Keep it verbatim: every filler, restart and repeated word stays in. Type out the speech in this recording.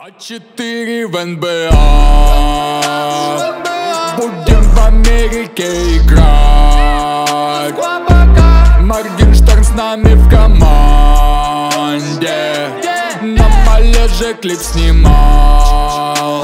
А четыре в эн бэ а. Будем в Америке играть. Моргенштерн с нами в команде. На Малеже клип снимал.